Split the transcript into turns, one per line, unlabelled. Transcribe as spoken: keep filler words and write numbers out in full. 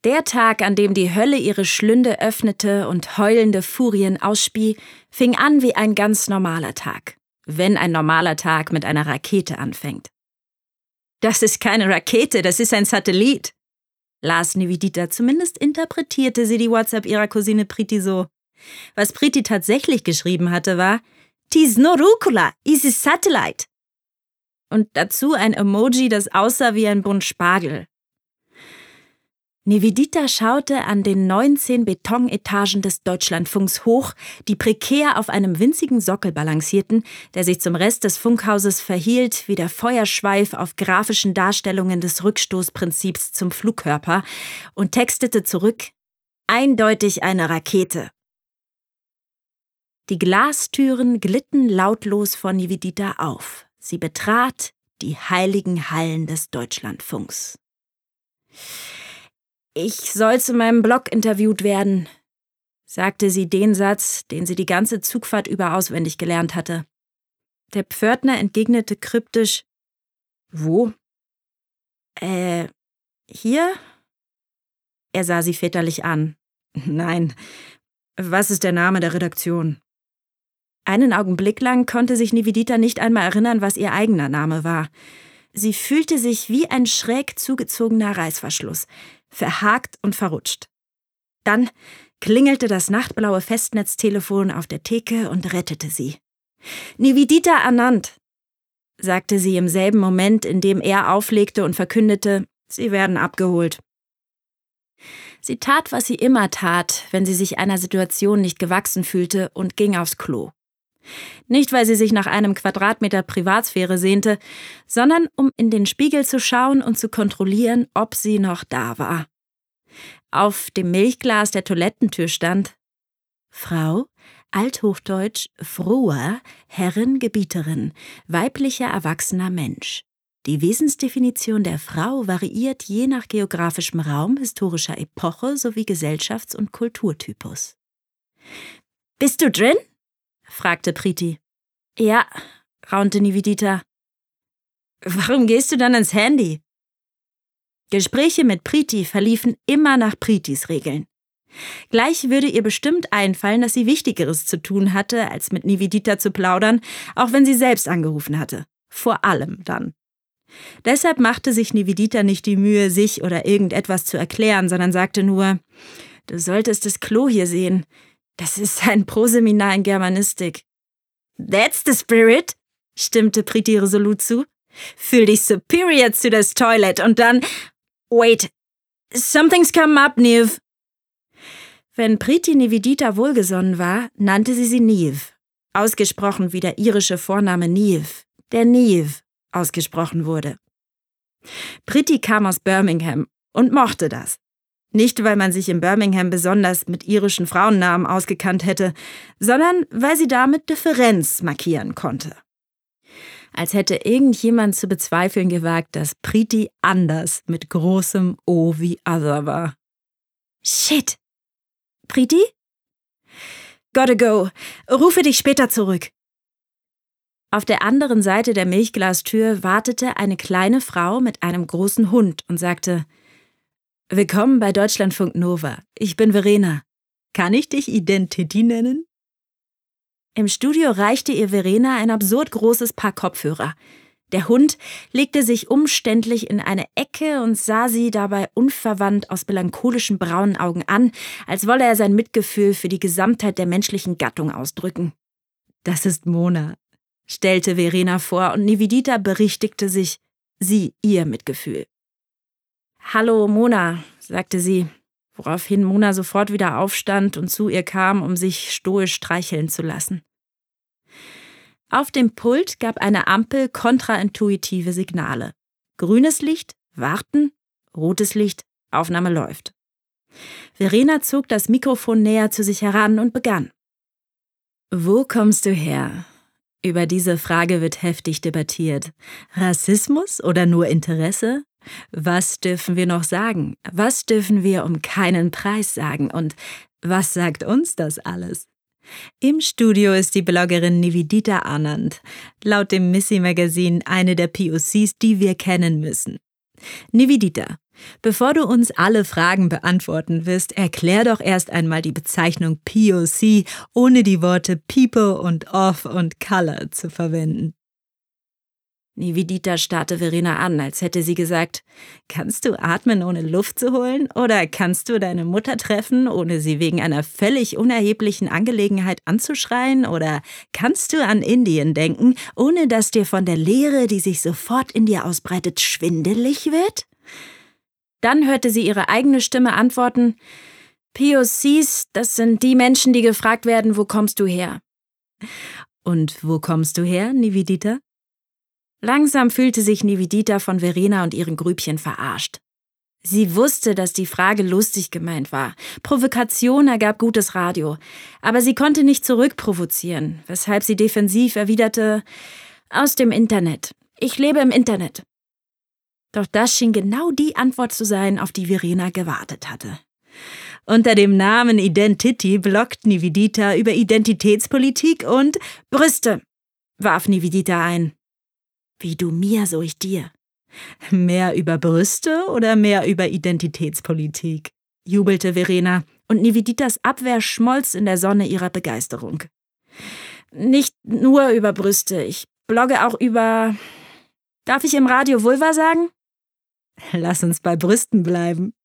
Der Tag, an dem die Hölle ihre Schlünde öffnete und heulende Furien ausspie, fing an wie ein ganz normaler Tag. Wenn ein normaler Tag mit einer Rakete anfängt. »Das ist keine Rakete, das ist ein Satellit«, las Nivedita, zumindest interpretierte sie die WhatsApp ihrer Cousine Priti so. Was Priti tatsächlich geschrieben hatte, war »Tis no rucola, is a satellite«. Und dazu ein Emoji, das aussah wie ein Bund Spargel. Nivedita schaute an den neunzehn Betonetagen des Deutschlandfunks hoch, die prekär auf einem winzigen Sockel balancierten, der sich zum Rest des Funkhauses verhielt wie der Feuerschweif auf grafischen Darstellungen des Rückstoßprinzips zum Flugkörper, und textete zurück: »Eindeutig eine Rakete.« Die Glastüren glitten lautlos vor Nivedita auf. Sie betrat die heiligen Hallen des Deutschlandfunks. »Ich soll zu meinem Blog interviewt werden«, sagte sie den Satz, den sie die ganze Zugfahrt über auswendig gelernt hatte. Der Pförtner entgegnete kryptisch: »Wo?« »Äh, hier?« Er sah sie väterlich an. »Nein, was ist der Name der Redaktion?« Einen Augenblick lang konnte sich Nivedita nicht einmal erinnern, was ihr eigener Name war. Sie fühlte sich wie ein schräg zugezogener Reißverschluss, verhakt und verrutscht. Dann klingelte das nachtblaue Festnetztelefon auf der Theke und rettete sie. »Nivedita Anand«, sagte sie im selben Moment, in dem er auflegte und verkündete, sie werden abgeholt. Sie tat, was sie immer tat, wenn sie sich einer Situation nicht gewachsen fühlte, und ging aufs Klo. Nicht, weil sie sich nach einem Quadratmeter Privatsphäre sehnte, sondern um in den Spiegel zu schauen und zu kontrollieren, ob sie noch da war. Auf dem Milchglas der Toilettentür stand: »Frau, althochdeutsch froher, Herrin, Gebieterin, weiblicher, erwachsener Mensch. Die Wesensdefinition der Frau variiert je nach geografischem Raum, historischer Epoche sowie Gesellschafts- und Kulturtypus.« »Bist du drin?« fragte Priti. »Ja«, raunte Nivedita. »Warum gehst du dann ins Handy?« Gespräche mit Priti verliefen immer nach Pritis Regeln. Gleich würde ihr bestimmt einfallen, dass sie Wichtigeres zu tun hatte, als mit Nivedita zu plaudern, auch wenn sie selbst angerufen hatte. Vor allem dann. Deshalb machte sich Nivedita nicht die Mühe, sich oder irgendetwas zu erklären, sondern sagte nur: »Du solltest das Klo hier sehen. Das ist ein Proseminar in Germanistik.« »That's the spirit«, stimmte Priti resolut zu. »Fühl dich superior zu das Toilet und dann... Wait, something's come up, Niv.« Wenn Priti Nivedita wohlgesonnen war, nannte sie sie Niv, ausgesprochen wie der irische Vorname Niamh, der Niamh ausgesprochen wurde. Priti kam aus Birmingham und mochte das. Nicht, weil man sich in Birmingham besonders mit irischen Frauennamen ausgekannt hätte, sondern weil sie damit Differenz markieren konnte. Als hätte irgendjemand zu bezweifeln gewagt, dass Priti anders mit großem O wie Other war. »Shit! Priti? Gotta go. Rufe dich später zurück.« Auf der anderen Seite der Milchglastür wartete eine kleine Frau mit einem großen Hund und sagte: »Willkommen bei Deutschlandfunk Nova. Ich bin Verena. Kann ich dich Identity nennen?« Im Studio reichte ihr Verena ein absurd großes Paar Kopfhörer. Der Hund legte sich umständlich in eine Ecke und sah sie dabei unverwandt aus melancholischen braunen Augen an, als wolle er sein Mitgefühl für die Gesamtheit der menschlichen Gattung ausdrücken. »Das ist Mona«, stellte Verena vor, und Nivedita berichtigte sich, sie ihr Mitgefühl. »Hallo, Mona«, sagte sie, woraufhin Mona sofort wieder aufstand und zu ihr kam, um sich stoisch streicheln zu lassen. Auf dem Pult gab eine Ampel kontraintuitive Signale. Grünes Licht, warten, rotes Licht, Aufnahme läuft. Verena zog das Mikrofon näher zu sich heran und begann. »Wo kommst du her?« Über diese Frage wird heftig debattiert. Rassismus oder nur Interesse? Was dürfen wir noch sagen? Was dürfen wir um keinen Preis sagen? Und was sagt uns das alles? Im Studio ist die Bloggerin Nivedita Anand, laut dem Missy Magazine eine der P O Cs, die wir kennen müssen. Nivedita, Bevor du uns alle Fragen beantworten wirst, erklär doch erst einmal die Bezeichnung P O C, ohne die Worte People und Of und Color zu verwenden. Nivedita starrte Verena an, als hätte sie gesagt, kannst du atmen, ohne Luft zu holen? Oder kannst du deine Mutter treffen, ohne sie wegen einer völlig unerheblichen Angelegenheit anzuschreien? Oder kannst du an Indien denken, ohne dass dir von der Leere, die sich sofort in dir ausbreitet, schwindelig wird? Dann hörte sie ihre eigene Stimme antworten, P O Cs, das sind die Menschen, die gefragt werden, wo kommst du her? Und wo kommst du her, Nivedita? Langsam fühlte sich Nivedita von Verena und ihren Grübchen verarscht. Sie wusste, dass die Frage lustig gemeint war. Provokation ergab gutes Radio. Aber sie konnte nicht zurückprovozieren, weshalb sie defensiv erwiderte, aus dem Internet. Ich lebe im Internet. Doch das schien genau die Antwort zu sein, auf die Verena gewartet hatte. Unter dem Namen Identity bloggt Nivedita über Identitätspolitik und Brüste, warf Nivedita ein. Wie du mir, so ich dir. Mehr über Brüste oder mehr über Identitätspolitik? Jubelte Verena, und Niveditas Abwehr schmolz in der Sonne ihrer Begeisterung. Nicht nur über Brüste, ich blogge auch über... Darf ich im Radio Vulva sagen? Lass uns bei Brüsten bleiben.